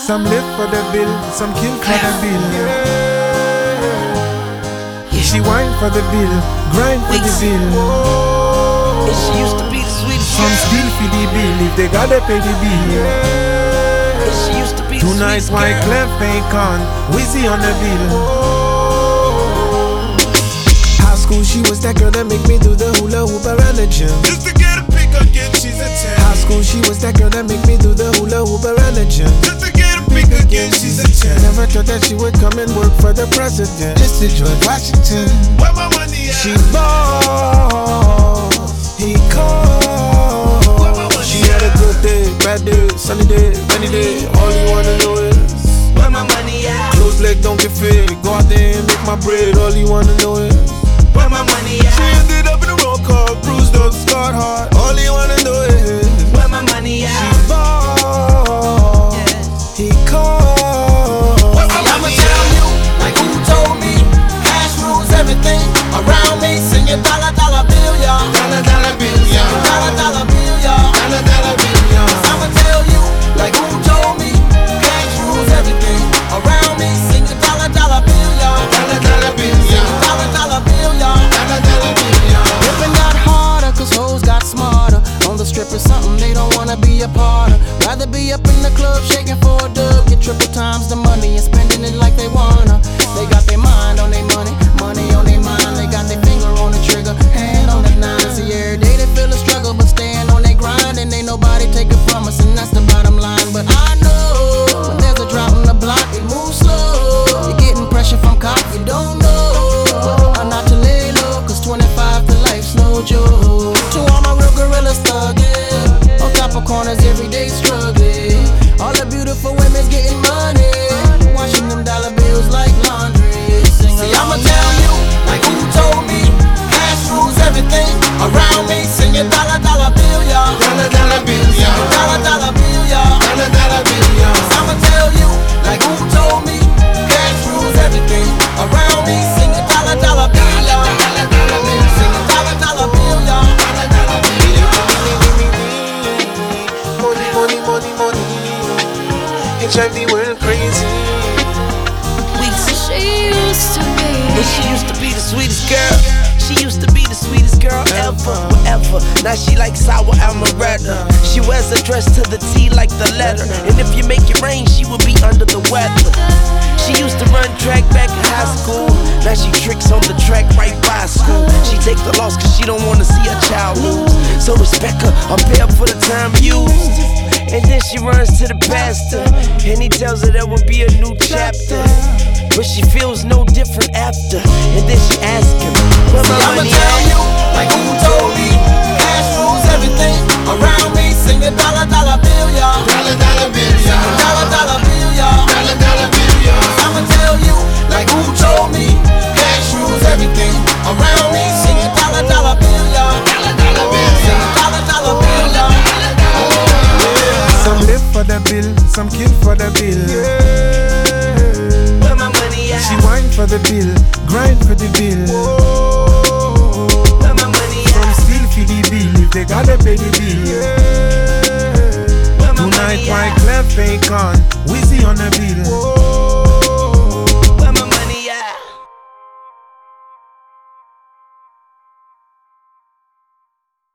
Some live for the bill, some kill for the bill. She whine for the bill, grind for the bill. And she used to be the sweetest. Some steal for the bill if they gotta pay the bill. And she used to be the Tonight sweetest white girl. Clef ain't con, Wizzy on the bill. High school she was that girl that make me do the hula hoop around the gym. Just to get a pick again, she's a 10. High school she was that girl that make me do the hula hoop around the gym. Just to get a pick again, she's a 10. Never thought that she would come and work for the president. Just to George Washington. Where my money at? She bought, he called. Where my money She had a good day, bad day, sunny day, rainy day. All you wanna know is Where my money at? close leg don't get fit. Go out there and make my bread. All you wanna know is Where my money she at? ended up in a roll call, bruised up, scarred heart. All you wanna know is Where my money she at? bought, he called. I'ma tell you, like who told me, cash rules everything around me. Sing your dollar, dollar bill, y'all. Dollar, dollar bill, y'all. Dollar, dollar bill, y'all. Dollar, dollar bill, y'all. I'ma tell you, like who told me, cash rules everything around me. Sing your dollar, dollar bill, y'all. Dollar, dollar bill, y'all. Dollar, dollar bill, y'all. Dollar, dollar bill, y'all. Living got harder, cause hoes got smarter. On the strip is something they don't wanna be a part of. Rather be up in the club shaking for a dub. Get triple times the money and spending it like they wanna. They got their mind on their money, money on their mind. They got their finger on the trigger, hand on the nine. See, every day they feel the struggle, but staying on their grind. And ain't nobody take it from us, and that's the bottom line. But I know when there's a drought on the block, it moves slow. You're getting pressure from cops, you don't know. I'm not to lay low, cause 25 to life's no joke. To all my real gorillas thugging, on top of corners every day struggling. All the beautiful women's getting money, washing them dollar bills like laundry. Sing See, I'ma tell you, like who told me, cash rules everything around me. Sing your dollar, dollar bill, y'all. Dollar, dollar bill, y'all. Dollar, dollar bill, y'all. Dollar, dollar bill, y'all. I'ma tell you, like who told me, cash rules everything around me. Sing your dollar, dollar bill, y'all. Dollar, dollar bill, Sing your dollar, dollar bill, y'all. dollar, dollar bill, y'all. Money, money, money, money. It drive the world crazy. She used to be. And she used to be the sweetest girl. She used to be the sweetest girl ever, forever. Now she like sour amaretto. She wears a dress to the T like the letter. And if you make it rain, she will be under the weather. She used to run track back in high school. Now she tricks on the track right by school. She take the loss cause she don't wanna see her child lose. So respect her, or pay up for the time used. And then she runs to the pastor, and he tells her there will be a new chapter. But she feels no different after. And then she asks him, where my I'ma money tell at? you, like who told me, cash rules everything around me. Sing your dollar, dollar bill, y'all. Dollar, dollar bill, y'all. Dollar, dollar bill, y'all. Dollar, dollar bill, y'all. I'ma tell you, like who told me, cash rules everything around me. Sing your dollar, dollar bill, y'all. Dollar, dollar bill, y'all. Dollar, dollar bill, y'all. Some live for the bill, some kill for the bill. Where my money at? She whine for the bill, grind for the bill. Where my money Some at? steal for the bill if they gotta pay the bill. Where my Tonight money white at? Clef ain't con, Wizzy on the bill.